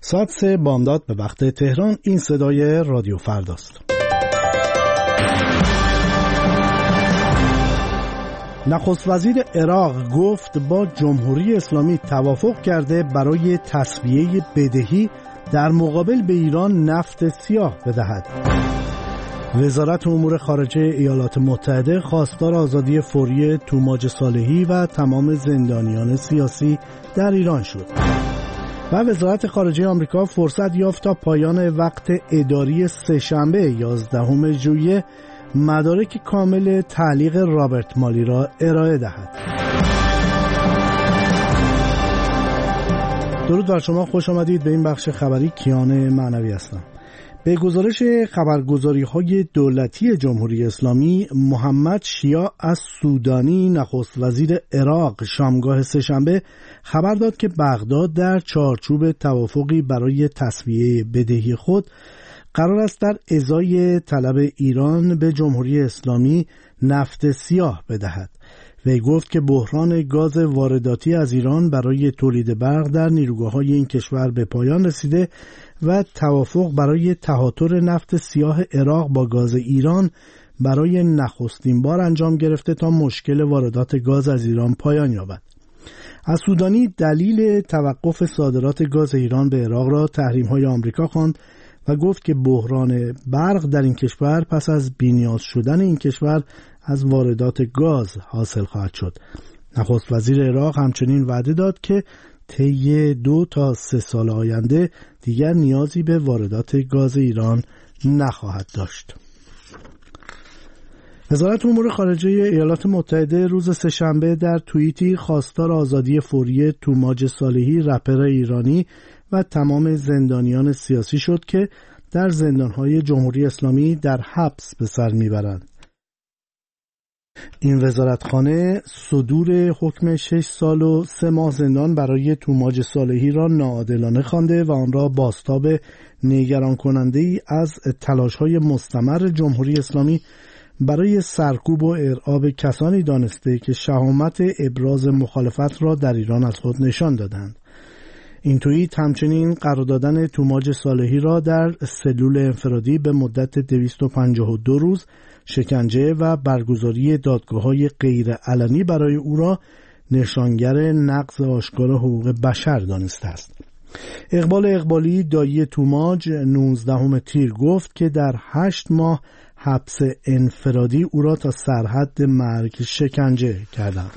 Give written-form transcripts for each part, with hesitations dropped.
ساعت 3 بامداد به وقت تهران. این صدای رادیو فرداست. نخست وزیر عراق گفت با جمهوری اسلامی توافق کرده برای تسویه بدهی در مقابل به ایران نفت سیاه بدهد. وزارت امور خارجه ایالات متحده خواستار آزادی فوری توماج صالحی و تمام زندانیان سیاسی در ایران شد. و وزارت خارجه آمریکا فرصت یافت تا پایان وقت اداری سه‌شنبه 11 ژوئیه مدارک کامل تعلیق رابرت مالی را ارائه دهد. درود بر شما، خوش آمدید به این بخش خبری. کیان معنوی هستم. به گزارش خبرگزاری‌های دولتی جمهوری اسلامی، محمد شیاع السودانی نخست وزیر عراق شامگاه سه‌شنبه خبر داد که بغداد در چارچوب توافقی برای تسویه بدهی خود قرار است در ازای طلب ایران به جمهوری اسلامی نفت سیاه بدهد. وی گفت که بحران گاز وارداتی از ایران برای تولید برق در نیروگاه‌های این کشور به پایان رسیده و توافق برای تهاتر نفت سیاه عراق با گاز ایران برای نخستین بار انجام گرفته تا مشکل واردات گاز از ایران پایان یابد. السودانی دلیل توقف صادرات گاز ایران به عراق را تحریم‌های آمریکا خواند و گفت که بحران برق در این کشور پس از بی‌نیاز شدن این کشور از واردات گاز حاصل خواهد شد. نخست وزیر عراق همچنین وعده داد که طی 2 تا 3 سال آینده دیگر نیازی به واردات گاز ایران نخواهد داشت. وزارت امور خارجه ایالات متحده روز سه‌شنبه در توییتی خواستار آزادی فوری توماج صالحی رپر ایرانی و تمام زندانیان سیاسی شد که در زندانهای جمهوری اسلامی در حبس به سر میبرند. این وزارتخانه صدور حکم 6 سال و 3 ماه زندان برای توماج صالحی را ناعادلانه خوانده و آن را بازتاب نگران کننده ای از تلاش‌های مستمر جمهوری اسلامی برای سرکوب و ارعاب کسانی دانسته که شهامت ابراز مخالفت را در ایران از خود نشان دادند. این توییت همچنین قرار دادن توماج صالحی را در سلول انفرادی به مدت 252 روز شکنجه و برگزاری دادگاه‌های غیر علنی برای او را نشانگر نقض آشکار حقوق بشر دانسته است. اقبال اقبالی دایی توماج 19 تیر گفت که در 8 ماه حبس انفرادی او را تا سرحد مرگ شکنجه کردند.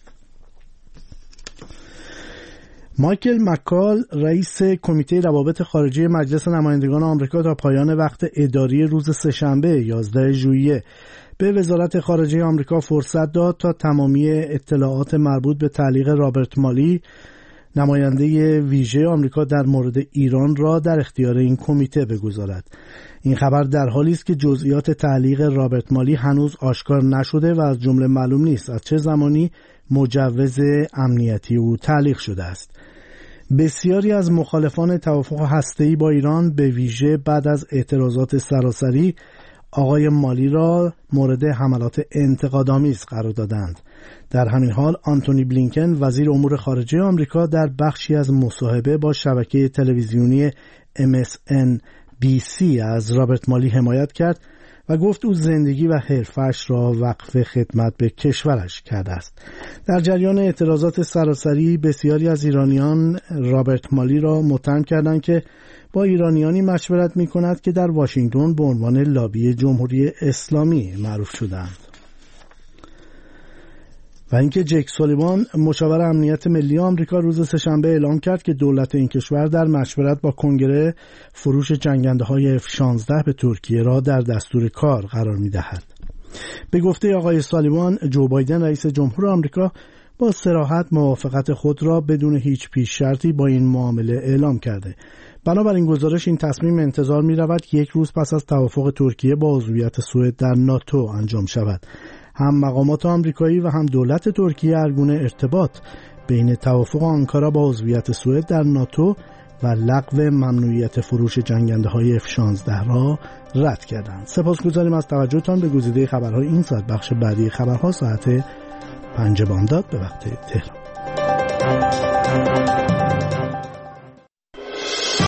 مایکل مکال رئیس کمیته روابط خارجی مجلس نمایندگان آمریکا تا پایان وقت اداری روز سه‌شنبه 11 ژوئیه به وزارت خارجه آمریکا فرصت داد تا تمامی اطلاعات مربوط به تعلیق رابرت مالی نماینده ویژه آمریکا در مورد ایران را در اختیار این کمیته بگذارد. این خبر در حالی است که جزئیات تعلیق رابرت مالی هنوز آشکار نشده و از جمله معلوم نیست از چه زمانی مجوز امنیتی او تعلیق شده است. بسیاری از مخالفان توافق هسته‌ای با ایران به ویژه بعد از اعتراضات سراسری آقای مالی را مورد حملات انتقادآمیز قرار دادند. در همین حال آنتونی بلینکن وزیر امور خارجه آمریکا در بخشی از مصاحبه با شبکه تلویزیونی MSNBC از رابرت مالی حمایت کرد و گفت او زندگی و حرفش را وقف خدمت به کشورش کرده است. در جریان اعتراضات سراسری بسیاری از ایرانیان رابرت مالی را متهم کردند که با ایرانیانی مشورت می کند که در واشنگتن به عنوان لابی جمهوری اسلامی معروف شدند. و اینکه جک سولیوان مشاور امنیت ملی آمریکا روز سه‌شنبه اعلام کرد که دولت این کشور در مشورت با کنگره فروش جنگنده‌های F-16 به ترکیه را در دستور کار قرار می‌دهد. به گفته آقای سولیوان، جو بایدن رئیس جمهور آمریکا با صراحت موافقت خود را بدون هیچ پیش شرطی با این معامله اعلام کرده. بنابراین گزارش این تصمیم انتظار می‌رود 1 روز پس از توافق ترکیه با عضویت سوئد در ناتو انجام شود. هم مقامات آمریکایی و هم دولت ترکیه هر گونه ارتباط بین توافق آنکارا با عضویت سوئد در ناتو و لغو ممنوعیت فروش جنگنده‌های F-16 را رد کردند. سپاسگزاریم از توجهتان به گزیده خبرهای این ساعت. بخش بعدی خبرها ساعت 5 بامداد به وقت تهران.